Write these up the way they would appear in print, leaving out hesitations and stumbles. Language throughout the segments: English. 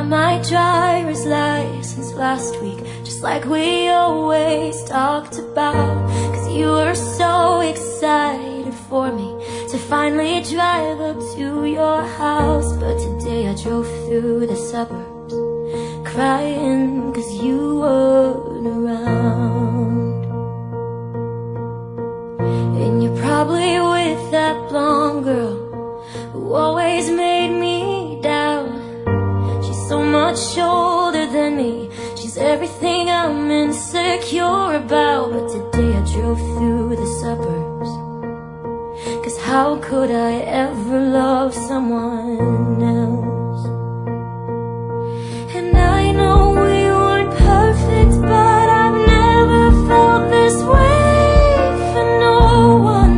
my driver's license last week, just like we always talked about. Cause you were so excited for me to finally drive up to your house. But today I drove through the suburbs crying cause you weren't around. And you're probably with that blonde girl who always made me down. She's so much older than me, she's everything I'm insecure about. But today I drove through the suburbs, cause how could I ever love someone else? And I know we weren't perfect, but I've never felt this way for no one.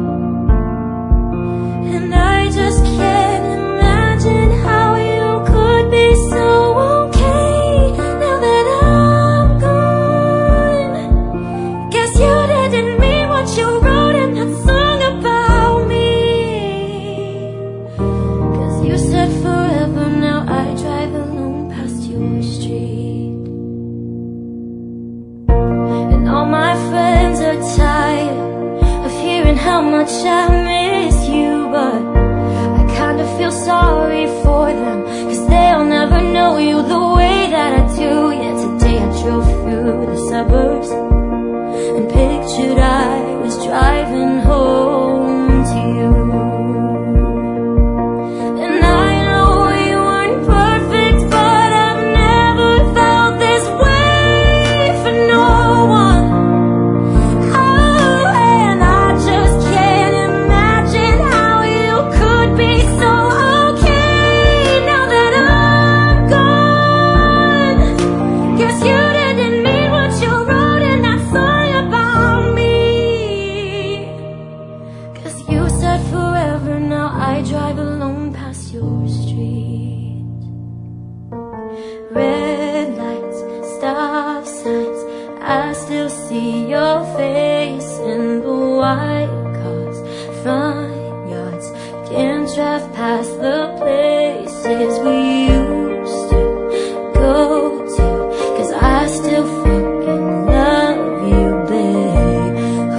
And I just can't imagine how you could be so okay now that I'm gone. Guess you didn't mean what you wrote in that song about me. Cause you said forever, now I drive alone past your street. And all my friends are tired of hearing how much I miss you, but I kinda feel sorry for them, cause they'll never know you the way that I do. Yeah, today I drove through the suburbs and pictured I was driving home to you. And I know we weren't perfect, but I've never felt this way for no one. Oh, and I just can't imagine how you could be so okay now that I'm gone. Guess you didn't mean what you wrote in that song about me. Cause you said forever, now I drive alone past your street. Red lights, stop signs, I still see your face in the white cars, front yards. Can't drive past the places we used to go to, cause I still fucking love you, babe.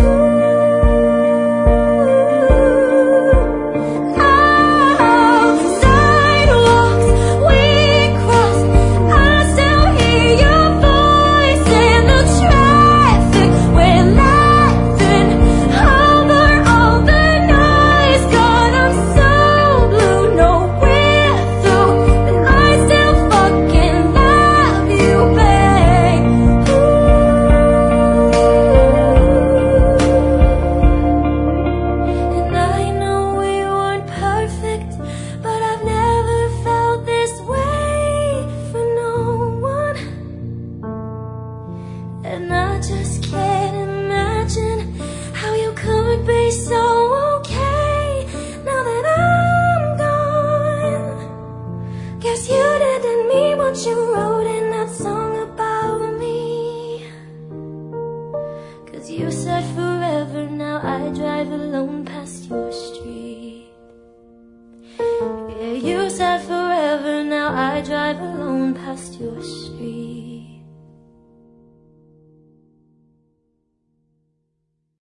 Sidewalks we crossed, I still hear your voice in the traffic. We're laughing over all the noise. God, I'm so blue, no we're through, and I still fucking love you, babe. And I know we weren't perfect, but I've never felt this way for no one. And I just can't imagine how you could be so okay now that I'm gone. Guess you didn't mean what you wrote in that song about me. Cause you said forever, now I drive alone past your street. Yeah, you said forever, now I drive alone past your street.